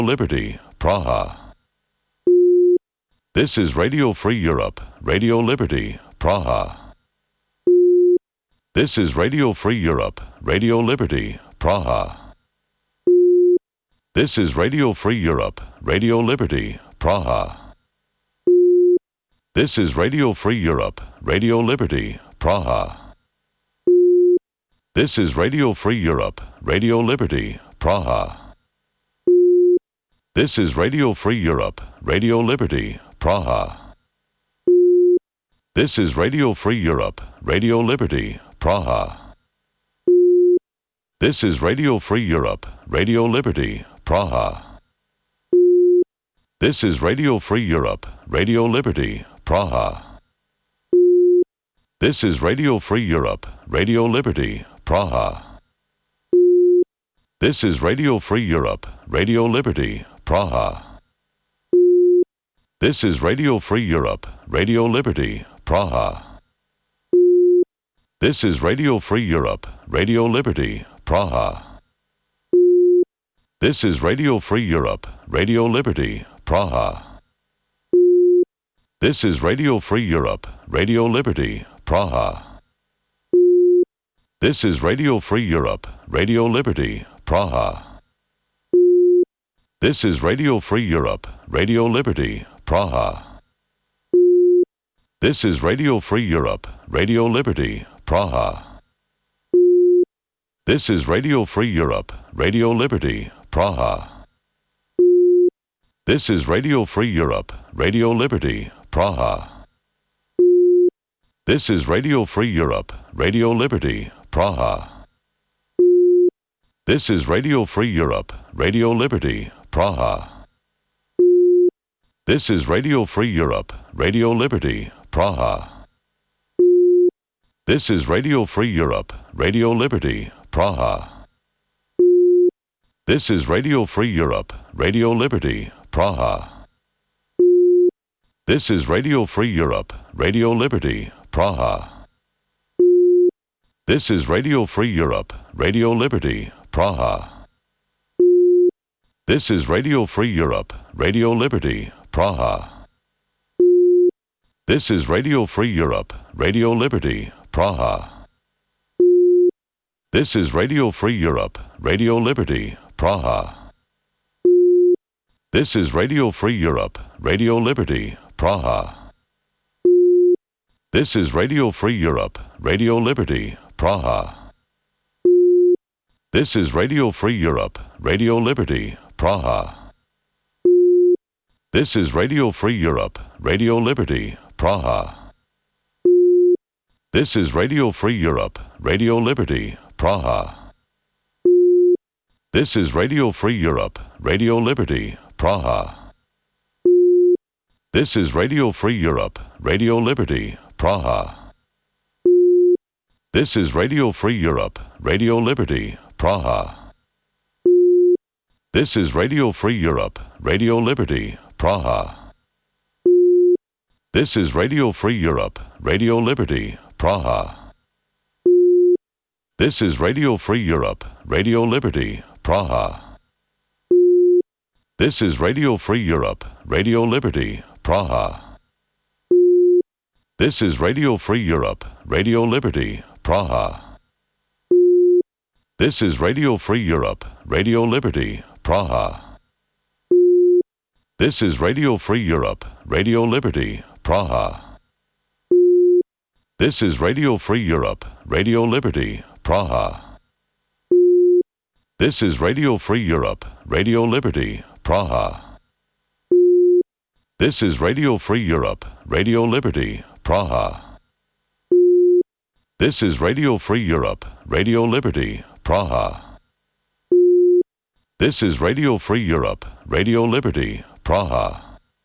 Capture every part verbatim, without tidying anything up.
Liberty, Praha. This is Radio Free Europe, Radio Liberty, Praha. This is Radio Free Europe, Radio Liberty, Praha. This is Radio Free Europe, Radio Liberty, Praha. This is Radio Free Europe, Radio Liberty, Praha. This is Radio Free Europe, Radio Liberty, Praha. This is Radio Free Europe, Radio Liberty, Praha. This is Radio Free Europe, Radio Liberty, Praha. This is Radio Free Europe, Radio Liberty, Praha. This is Radio Free Europe, Radio Liberty, Praha. This is Radio Free Europe, Radio Liberty, Praha. This is Radio Free Europe, Radio Liberty, Praha. This is Radio Free Europe, Radio Liberty, Praha. This is Radio Free Europe, Radio Liberty, Praha. This is Radio Free Europe, Radio Liberty, Praha. This is Radio Free Europe, Radio Liberty, Praha. This is Radio Free Europe, Radio Liberty, Praha. This is Radio Free Europe, Radio Liberty, Praha. This is Radio Free Europe, Radio Liberty, Praha. This is Radio Free Europe, Radio Liberty, Praha. This is Radio Free Europe, Radio Liberty, Praha. This is Radio Free Europe, Radio Liberty, Praha. This is Radio Free Europe, Radio Liberty, Praha. This is Radio Free Europe, Radio Liberty, Praha. This is Radio Free Europe, Radio Liberty, Praha. This is Radio Free Europe, Radio Liberty, Praha. This is Radio Free Europe, Radio Liberty, Praha. This is Radio Free Europe, Radio Liberty, Praha. This is Radio Free Europe, Radio Liberty, Praha. This is Radio Free Europe, Radio Liberty, Praha. This is Radio Free Europe, Radio Liberty, Praha. This is Radio Free Europe, Radio Liberty, Praha. This is Radio Free Europe, Radio Liberty, Praha. This is Radio Free Europe, Radio Liberty, Praha. This is Radio Free Europe, Radio Liberty, Praha. This is Radio Free Europe, Radio Liberty, Praha. This is Radio Free Europe, Radio Liberty, Praha. This is Radio Free Europe, Radio Liberty, Praha. This is Radio Free Europe, Radio Liberty, Praha. This is Radio Free Europe, Radio Liberty, Praha. This is Radio Free Europe, Radio Liberty, Praha. This is Radio Free Europe, Radio Liberty, Praha. This is Radio Free Europe, Radio Liberty, Praha. This is Radio Free Europe, Radio Liberty, Praha. This is Radio Free Europe, Radio Liberty, Praha. This is Radio Free Europe, Radio Liberty, Praha. This is Radio Free Europe, Radio Liberty, Praha. This is Radio Free Europe, Radio Liberty, Praha. This is Radio Free Europe, Radio Liberty, Praha. This is Radio Free Europe, Radio Liberty, Praha. This is Radio Free Europe, Radio Liberty, Praha.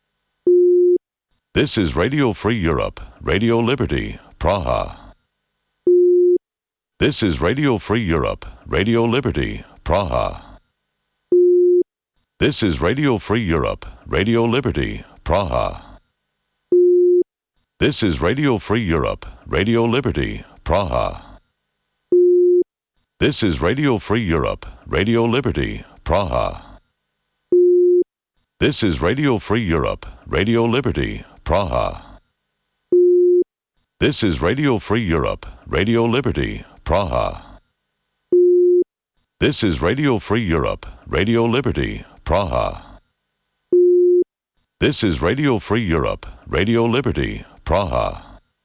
This is Radio Free Europe, Radio Liberty, Praha. This is Radio Free Europe, Radio Liberty, Praha. This is Radio Free Europe, Radio Liberty, Praha. This is Radio Free Europe, Radio Liberty, Praha. This is Radio Free Europe, Radio Liberty, Praha. This is Radio Free Europe, Radio Liberty, Praha. This is Radio Free Europe, Radio Liberty, Praha. This is Radio Free Europe, Radio Liberty, Praha. This is Radio Free Europe, Radio Liberty, Praha.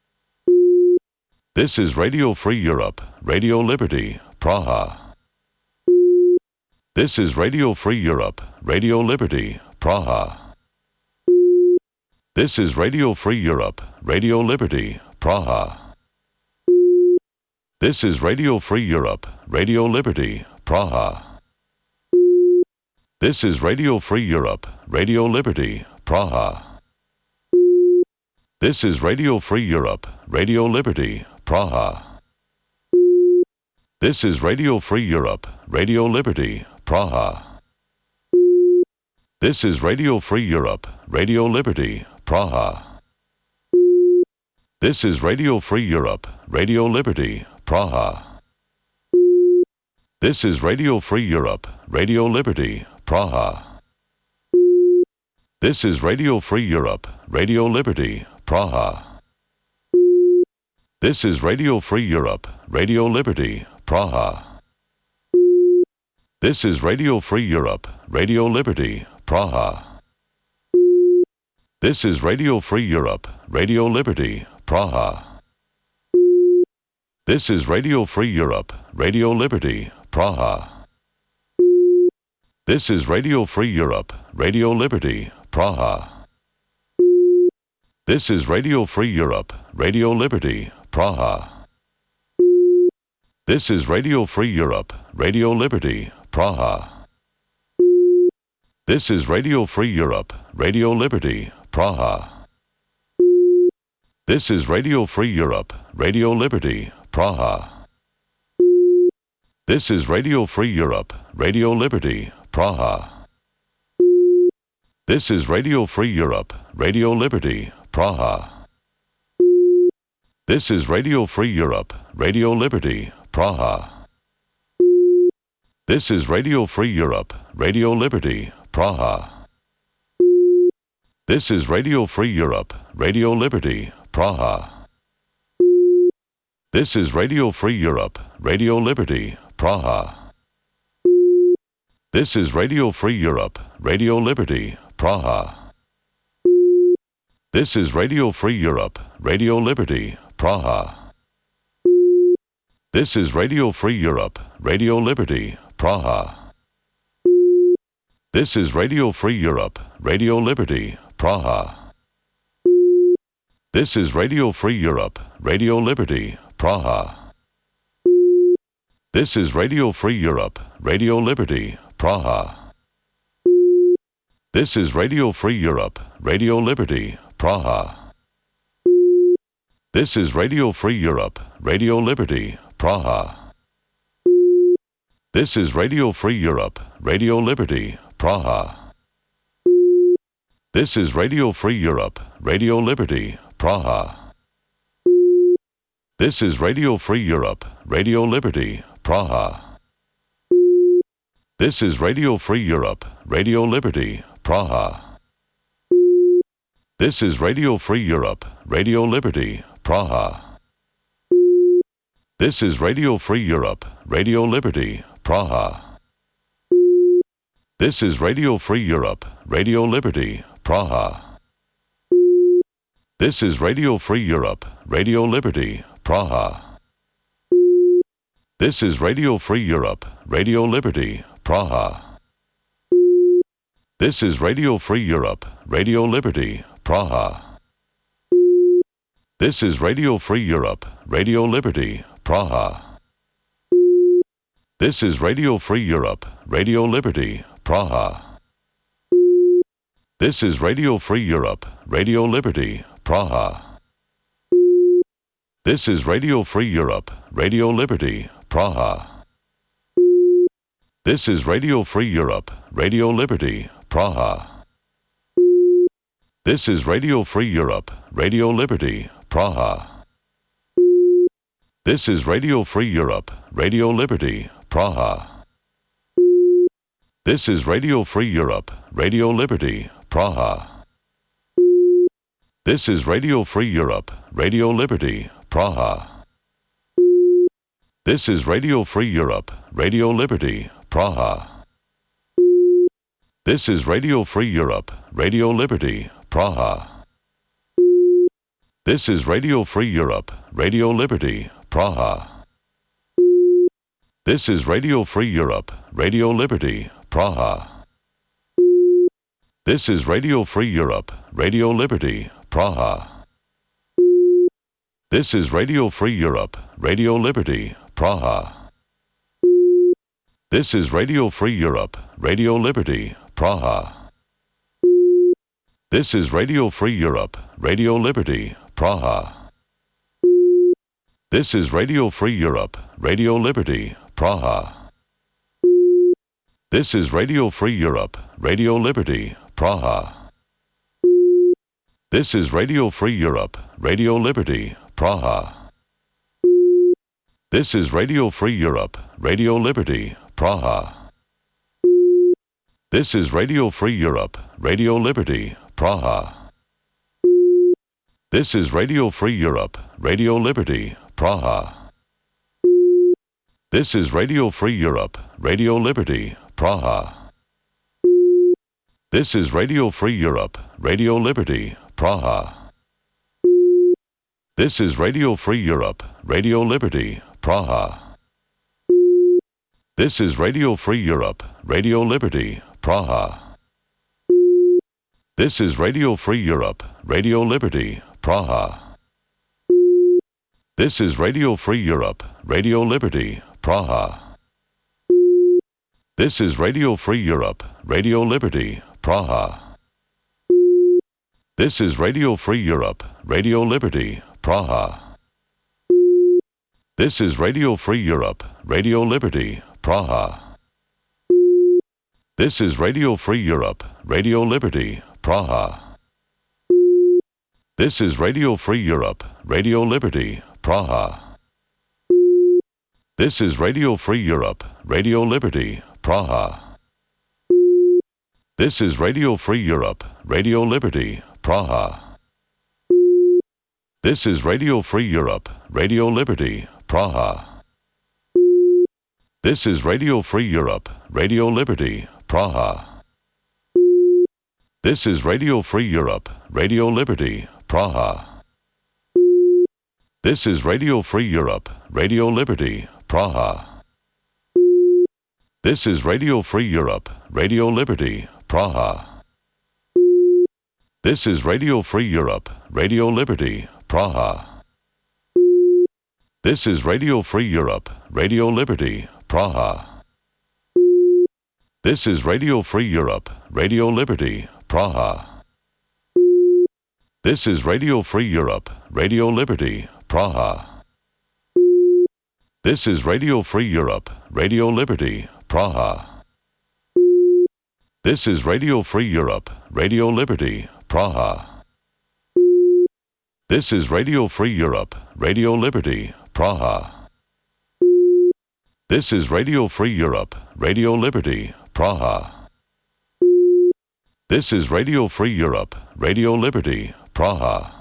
This is Radio Free Europe, Radio Liberty, Praha. This is Radio Free Europe, Radio Liberty, Praha. This is Radio Free Europe, Radio Liberty, Praha. This is Radio Free Europe, Radio Liberty, Praha. This is Radio Free Europe, Radio Liberty, Praha. This is Radio Free Europe, Radio Liberty, Praha. This is Radio Free Europe, Radio Liberty, Praha. This is Radio Free Europe, Radio Liberty, Praha. This is Radio Free Europe, Radio Liberty, Praha. This is Radio Free Europe, Radio Liberty, Praha. This is Radio Free Europe, Radio Liberty, Praha. This is Radio Free Europe, Radio Liberty, Praha. This is Radio Free Europe, Radio Liberty, Praha. This is Radio Free Europe, Radio Liberty, Praha. This is Radio Free Europe, Radio Liberty, Praha. This is Radio Free Europe, Radio Liberty, Praha. This is Radio Free Europe, Radio Liberty, Praha. This is Radio Free Europe, Radio Liberty, Praha. This is Radio Free Europe, Radio Liberty, Praha. This is Radio Free Europe, Radio Liberty, Praha. This is Radio Free Europe, Radio Liberty, Praha. This is Radio Free Europe, Radio Liberty, Praha. This is Radio Free Europe, Radio Liberty, Praha. This is Radio Free Europe, Radio Liberty, Praha. This is Radio Free Europe, Radio Liberty, Praha. This is Radio Free Europe, Radio Liberty, Praha. This is Radio Free Europe, Radio Liberty, Praha. This is Radio Free Europe, Radio Liberty, Praha. This is Radio Free Europe, Radio Liberty, Praha. This is Radio Free Europe, Radio Liberty, Praha. This is Radio Free Europe, Radio Liberty, Praha. This is Radio Free Europe, Radio Liberty, Praha. This is Radio Free Europe, Radio Liberty, Praha. This is Radio Free Europe, Radio Liberty, Praha. This is Radio Free Europe, Radio Liberty, Praha. This is Radio Free Europe, Radio Liberty, Praha. This is Radio Free Europe, Radio Liberty, Praha. This is Radio Free Europe, Radio Liberty, Praha. This is Radio Free Europe, Radio Liberty, Praha. This is Radio Free Europe, Radio Liberty, Praha. This is Radio Free Europe, Radio Liberty, Praha. This is Radio Free Europe, Radio Liberty, Praha. This is Radio Free Europe, Radio Liberty, Praha. This is Radio Free Europe, Radio Liberty, Praha. This is Radio Free Europe, Radio Liberty, Praha. This is Radio Free Europe, Radio Liberty, Praha. This is Radio Free Europe, Radio Liberty, Praha. This is Radio Free Europe, Radio Liberty, Praha. This is Radio Free Europe, Radio Liberty, Praha. This is Radio Free Europe, Radio Liberty, Praha. This is Radio Free Europe, Radio Liberty, Praha. This is Radio Free Europe, Radio Liberty, Praha. This is Radio Free Europe, Radio Liberty, Praha. This is Radio Free Europe, Radio Liberty, Praha. This is Radio Free Europe, Radio Liberty, Praha. This is Radio Free Europe, Radio Liberty, Praha. This is Radio Free Europe, Radio Liberty, Praha. This is Radio Free Europe, Radio Liberty, Praha. This is Radio Free Europe, Radio Liberty, Praha. This is Radio Free Europe, Radio Liberty, Praha. This is Radio Free Europe, Radio Liberty, Praha. This is Radio Free Europe, Radio Liberty, Praha. This is Radio Free Europe, Radio Liberty, Praha. This is Radio Free Europe, Radio Liberty, Praha. This is Radio Free Europe, Radio Liberty, Praha. This is Radio Free Europe, Radio Liberty, Praha. This is Radio Free Europe, Radio Liberty, Praha. This is Radio Free Europe, Radio Liberty, Praha. This is Radio Free Europe, Radio Liberty, Praha. This is Radio Free Europe, Radio Liberty, Praha. This is Radio Free Europe, Radio Liberty, Praha. This is Radio Free Europe, Radio Liberty, Praha. This is Radio Free Europe, Radio Liberty, Praha. This is Radio Free Europe, Radio Liberty, Praha. This is Radio Free Europe, Radio Liberty, Praha. This is Radio Free Europe, Radio Liberty, Praha. This is Radio Free Europe, Radio Liberty, Praha. This is Radio Free Europe, Radio Liberty, Praha. This is Radio Free Europe, Radio Liberty, Praha. This is Radio Free Europe, Radio Liberty, Praha. This is Radio Free Europe, Radio Liberty, Praha. This is Radio Free Europe, Radio Liberty, Praha. This is Radio Free Europe, Radio Liberty, Praha. This is Radio Free Europe, Radio Liberty, Praha. This is Radio Free Europe, Radio Liberty, Praha. This is Radio Free Europe, Radio Liberty, Praha. This is Radio Free Europe, Radio Liberty, Praha. This is Radio Free Europe, Radio Liberty, Praha. This is Radio Free Europe, Radio Liberty, Praha. This is Radio Free Europe, Radio Liberty, Praha. This is Radio Free Europe, Radio Liberty, Praha. This is Radio Free Europe, Radio Liberty, Praha. This is Radio Free Europe, Radio Liberty, Praha. This is Radio Free Europe, Radio Liberty, Praha.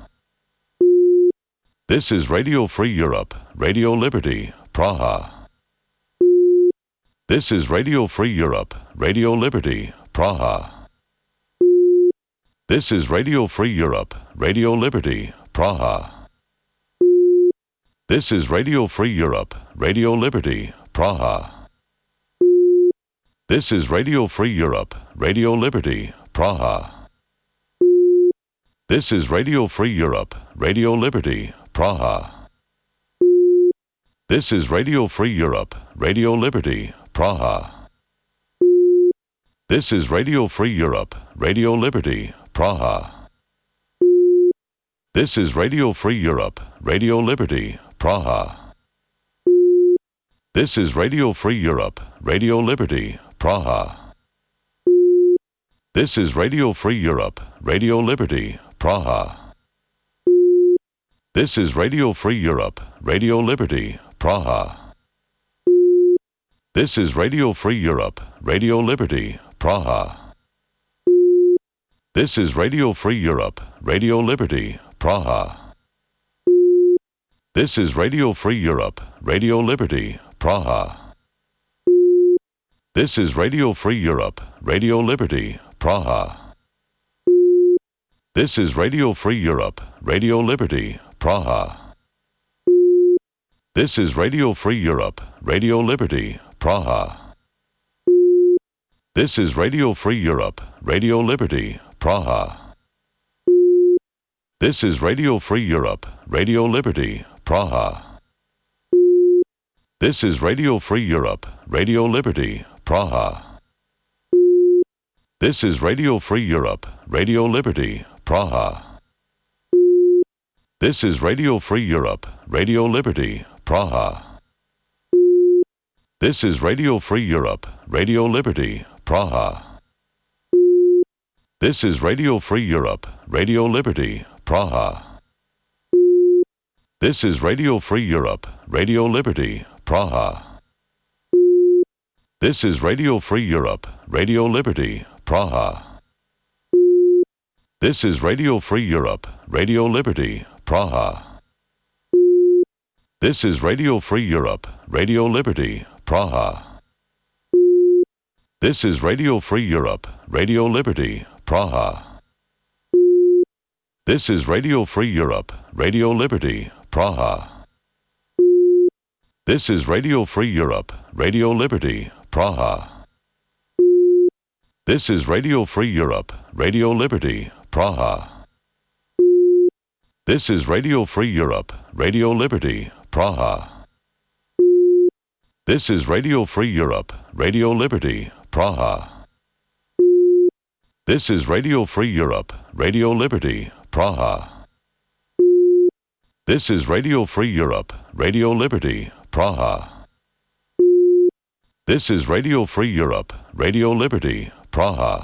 This is Radio Free Europe, Radio Liberty, Praha. This is Radio Free Europe, Radio Liberty, Praha. This is Radio Free Europe, Radio Liberty, Praha. This is Radio Free Europe, Radio Liberty, Praha. This is Radio Free Europe, Radio Liberty, Praha. This is Radio Free Europe, Radio Liberty, Praha. This is Radio Free Europe, Radio Liberty, Praha. This is Radio Free Europe, Radio Liberty, Praha. This is Radio Free Europe, Radio Liberty, Praha. This is Radio Free Europe, Radio Liberty, Praha. This is Radio Free Europe, Radio Liberty, Praha. This is Radio Free Europe, Radio Liberty, Praha. This is Radio Free Europe, Radio Liberty, Praha. This is Radio Free Europe, Radio Liberty, Praha. This is Radio Free Europe, Radio Liberty, Praha. This is Radio Free Europe, Radio Liberty, Praha. This is Radio Free Europe, Radio Liberty, Praha. This is Radio Free Europe, Radio Liberty, Praha. This is Radio Free Europe, Radio Liberty, Praha. This is Radio Free Europe, Radio Liberty, Praha. This is Radio Free Europe, Radio Liberty, Praha. This is Radio Free Europe, Radio Liberty, Praha. This is Radio Free Europe, Radio Liberty, Praha. This is Radio Free Europe, Radio Liberty, Praha. This is Radio Free Europe, Radio Liberty, Praha. This is Radio Free Europe, Radio Liberty, Praha. This is Radio Free Europe, Radio Liberty, Praha. This is Radio Free Europe, Radio Liberty, Praha. This is Radio Free Europe, Radio Liberty, Praha. This is Radio Free Europe, Radio Liberty, Praha. This is Radio Free Europe, Radio Liberty, Praha. This is Radio Free Europe, Radio Liberty, Praha. This is Radio Free Europe, Radio Liberty, Praha. This is Radio Free Europe, Radio Liberty, Praha. This is Radio Free Europe, Radio Liberty, Praha. This is Radio Free Europe, Radio Liberty, Praha. This is Radio Free Europe, Radio Liberty, Praha. This is Radio Free Europe, Radio Liberty, Praha.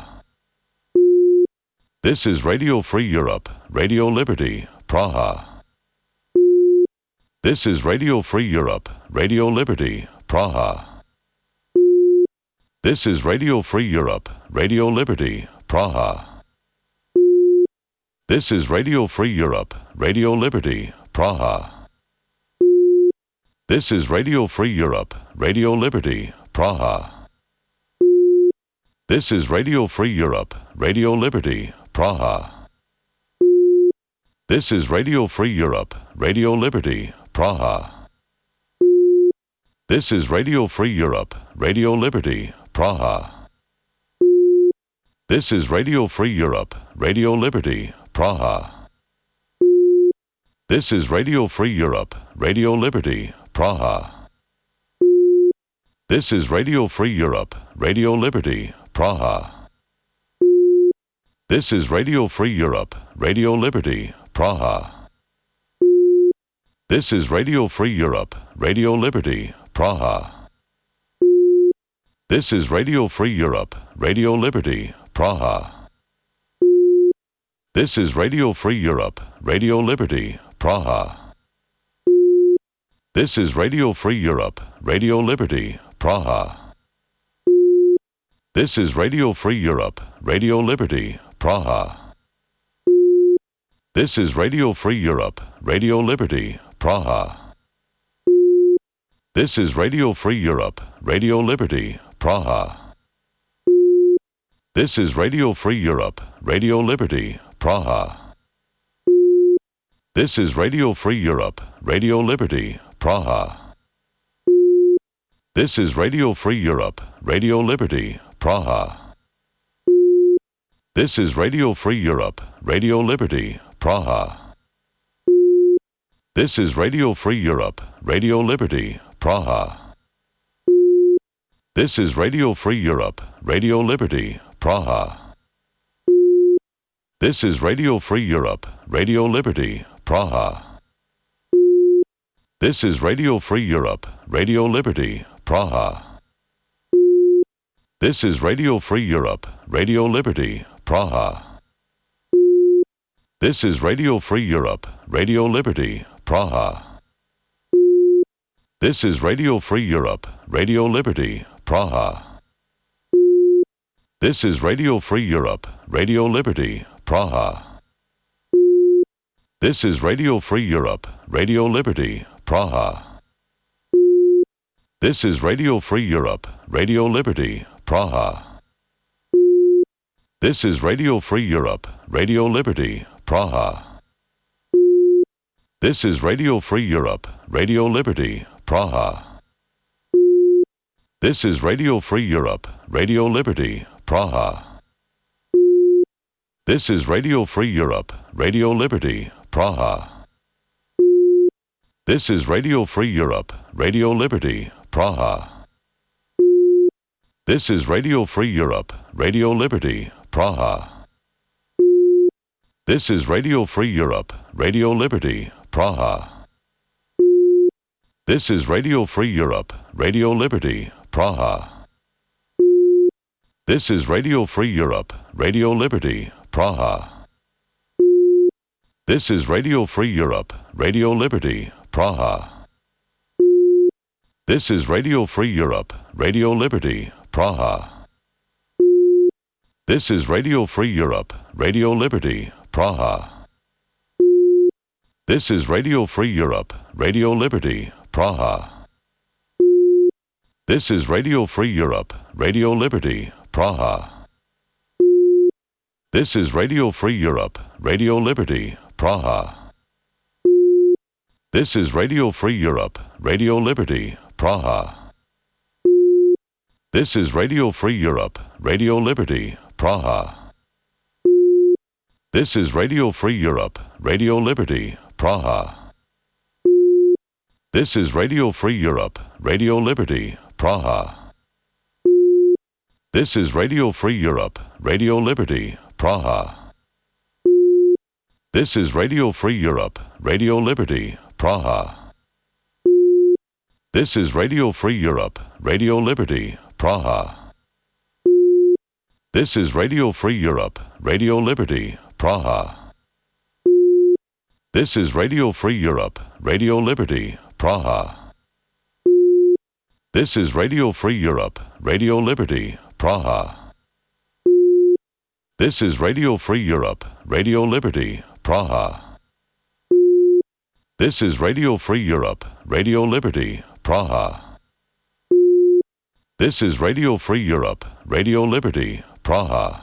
This is Radio Free Europe, Radio Liberty, Praha. This is Radio Free Europe, Radio Liberty, Praha. This is Radio Free Europe, Radio Liberty, Praha. This is Radio Free Europe, Radio Liberty, Praha. This is Radio Free Europe, Radio Liberty, Praha. This is Radio Free Europe, Radio Liberty, Praha. This is Radio Free Europe, Radio Liberty, Praha. This is Radio Free Europe, Radio Liberty, Praha. This is Radio Free Europe, Radio Liberty, Praha. This is Radio Free Europe, Radio Liberty, Praha. This is Radio Free Europe, Radio Liberty, Praha. This is Radio Free Europe, Radio Liberty, Praha. This is Radio Free Europe, Radio Liberty, Praha. This is Radio Free Europe, Radio Liberty, Praha. This is Radio Free Europe, Radio Liberty, Praha. This is Radio Free Europe, Radio Liberty, Praha. This is Radio Free Europe, Radio Liberty, Praha. This is Radio Free Europe, Radio Liberty, Praha. This is Radio Free Europe, Radio Liberty, Praha. This is Radio Free Europe, Radio Liberty, Praha. This is Radio Free Europe, Radio Liberty, Praha. This is Radio Free Europe, Radio Liberty, Praha. This is Radio Free Europe, Radio Liberty, Praha. This is Radio Free Europe, Radio Liberty, Praha. This is Radio Free Europe, Radio Liberty, Praha. This is Radio Free Europe, Radio Liberty, Praha. This is Radio Free Europe, Radio Liberty, Praha. This is Radio Free Europe, Radio Liberty, Praha. This is Radio Free Europe, Radio Liberty, Praha. This is Radio Free Europe, Radio Liberty, Praha. This is Radio Free Europe, Radio Liberty, Praha. This is Radio Free Europe, Radio Liberty, Praha. This is Radio Free Europe, Radio Liberty, Praha. This is Radio Free Europe, Radio Liberty, Praha. This is Radio Free Europe, Radio Liberty, Praha. This is Radio Free Europe, Radio Liberty, Praha. This is Radio Free Europe, Radio Liberty, Praha. This is Radio Free Europe, Radio Liberty, Praha. This is Radio Free Europe, Radio Liberty, Praha. This is Radio Free Europe, Radio Liberty, Praha. This is Radio Free Europe, Radio Liberty, Praha. This is Radio Free Europe, Radio Liberty, Praha. This is Radio Free Europe, Radio Liberty, Praha. This is Radio Free Europe, Radio Liberty, Praha. This is Radio Free Europe, Radio Liberty, Praha. This is Radio Free Europe, Radio Liberty, Praha. This is Radio Free Europe, Radio Liberty, Praha. This is Radio Free Europe, Radio Liberty, Praha. This is Radio Free Europe, Radio Liberty, Praha. This is Radio Free Europe, Radio Liberty, Praha. This is Radio Free Europe, Radio Liberty, Praha. This is Radio Free Europe, Radio Liberty, Praha. This is Radio Free Europe, Radio Liberty, Praha. This is Radio Free Europe, Radio Liberty, Praha. This is Radio Free Europe, Radio Liberty, Praha. This is Radio Free Europe, Radio Liberty, Praha. This is Radio Free Europe, Radio Liberty, Praha. This is Radio Free Europe, Radio Liberty, Praha. This is Radio Free Europe, Radio Liberty, Praha. This is Radio Free Europe, Radio Liberty, Praha. This is Radio Free Europe, Radio Liberty, Praha.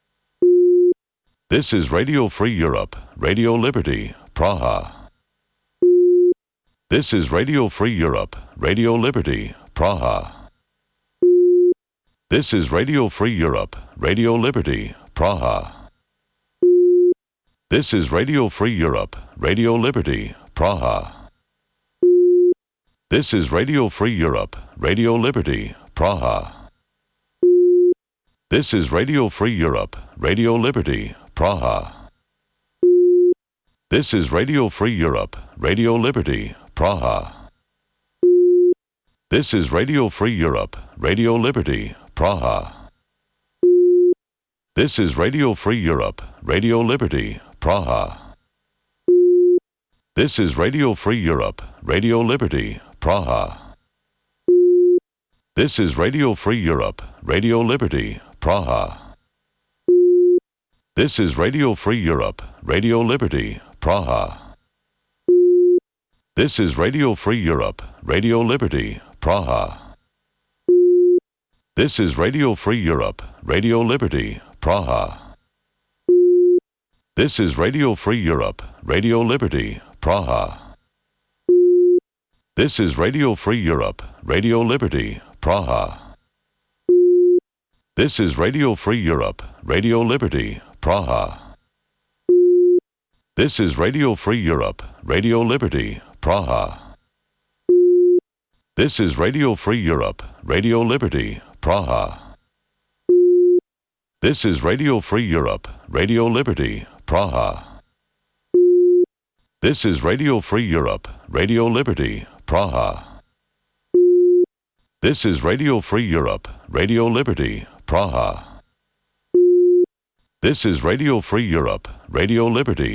This is Radio Free Europe, Radio Liberty, Praha. This is Radio Free Europe, Radio Liberty, Praha. This is Radio Free Europe, Radio Liberty, Praha. This is Radio Free Europe, Radio Liberty, Praha. This is Radio Free Europe, Radio Liberty, Praha. This is Radio Free Europe, Radio Liberty, Praha. This is Radio Free Europe, Radio Liberty, Praha. This is Radio Free Europe, Radio Liberty, Praha. This is Radio Free Europe, Radio Liberty, Praha. This is Radio Free Europe, Radio Liberty, Praha. This is Radio Free Europe, Radio Liberty, Praha. This is Radio Free Europe, Radio Liberty, Praha. This is Radio Free Europe, Radio Liberty, Praha. This is Radio Free Europe, Radio Liberty, Praha. This is Radio Free Europe, Radio Liberty, Praha. This is Radio Free Europe, Radio Liberty, Praha. This is Radio Free Europe, Radio Liberty, Praha. This is Radio Free Europe, Radio Liberty, Praha. This is Radio Free Europe, Radio Liberty, Praha. This is Radio Free Europe, Radio Liberty, Praha. This is Radio Free Europe, Radio Liberty, Praha. This is Radio Free Europe, Radio Liberty, Praha. This is Radio Free Europe, Radio Liberty.